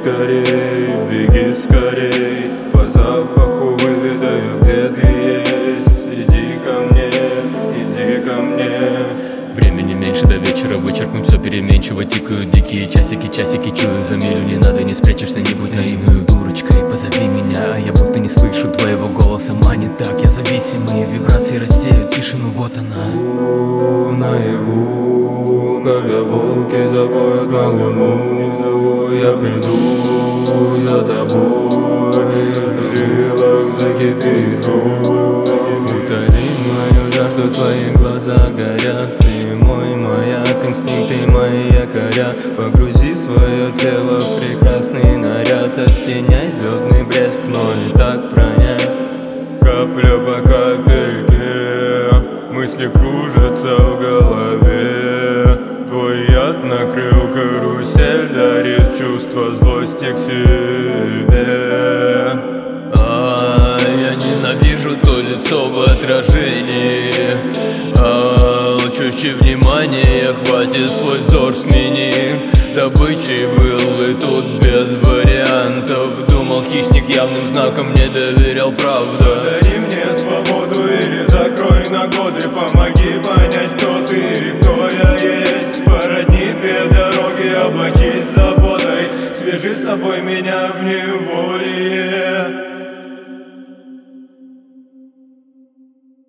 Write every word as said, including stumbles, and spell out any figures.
скорей, беги скорей. По запаху выведаю, где ты есть. Иди ко мне, иди ко мне. Времени меньше до вечера, вычеркнуть все переменчиво. Тикают дикие часики, часики чую за милю. Не надо, не спрячешься, не будь наивную дурочкой. Позови меня, а я будто не слышу твоего голоса. Манит так, я зависимый, вибрации рассеют тишину, вот она. У, наяву, когда волки завоют на луну, я приду за тобой, в жилах закипит кровь. Утоли мою жажду, твои глаза горят. Ты мой маяк, инстинкты мои якоря. Погрузи свое тело в прекрасный наряд. Оттеняй звездный блеск, но и так пронять. Капля по капельке, мысли кружатся в голове. Твой яд накрыл карусель, дарит чувство злости к себе. А, я ненавижу то лицо в отражении. А, чуть внимания, хватит свой взор смени. Добычей был и тут без вариантов. Думал, хищник явным знаком не доверял, правда. Подари мне свободу или закрой на годы. Помоги понять, кто ты и кто я есть. Породни две дороги, облачись заботой. Свяжи с собой меня в неволе.